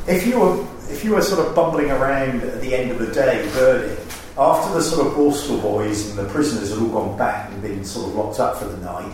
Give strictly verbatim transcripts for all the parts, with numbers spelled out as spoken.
if you were if you were sort of bumbling around at the end of the day birding, after the sort of Borstal boys and the prisoners had all gone back and been sort of locked up for the night,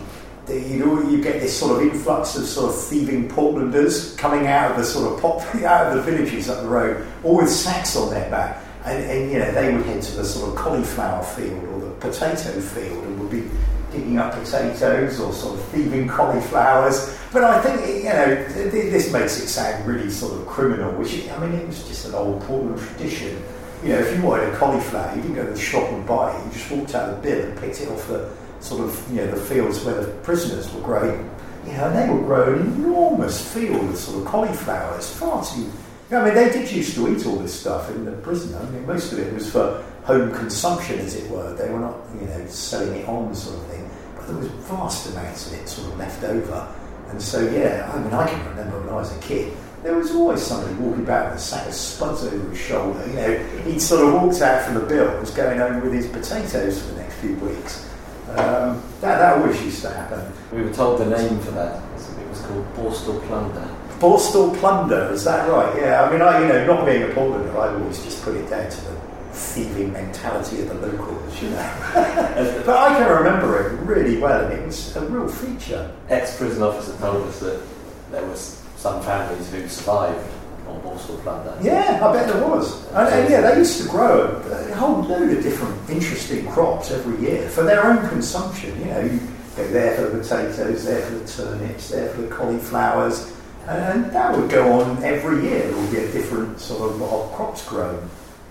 you you get this sort of influx of sort of thieving Portlanders coming out of the sort of pop out of the villages up the road, all with sacks on their back, and, and you know they would head to the sort of cauliflower field or the potato field and would be digging up potatoes or sort of thieving cauliflowers. But I think, you know, this makes it sound really sort of criminal, which, I mean, it was just an old Portland tradition. You know, if you wanted a cauliflower, you didn't go to the shop and buy it, you just walked out of the bin and picked it off the sort of, you know, the fields where the prisoners were growing. You know, and they would grow an enormous field of sort of cauliflowers, far too... You know, I mean, they did used to eat all this stuff in the prison. I mean, most of it was for home consumption, as it were. They were not, you know, selling it on sort of thing. But there was vast amounts of it sort of left over. And so, yeah, I mean, I can remember when I was a kid, there was always somebody walking about with a sack of spuds over his shoulder. You know, he'd sort of walked out from the bill, was going home with his potatoes for the next few weeks. Um, that, that always used to happen. We were told the name for that. It was called Borstal Plunder. Borstal Plunder, is that right? Yeah, I mean, I, you know, not being a Portlander, I always just put it down to the thieving mentality of the locals, you know. But I can remember it really well, and it was a real feature. Ex-prison officer told us that there was some families who survived on Borstal Plunder. Yeah, I bet there was. And, and yeah, they used to grow a, a whole load of different interesting crops every year for their own consumption. You know, you go there for the potatoes, there for the turnips, there for the cauliflowers, and, and that would go on every year. There would be a different sort of lot of crops grown.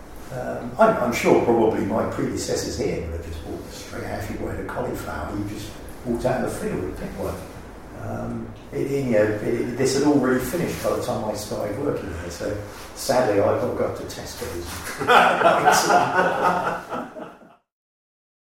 Um, I'm, I'm sure probably my predecessors here would have just walked straight out. If you wanted a cauliflower, you just walked out in the field and picked one. Um, it, it, you know, it, it, this had already finished by the time I started working here, so sadly I got to go up to Tesco's.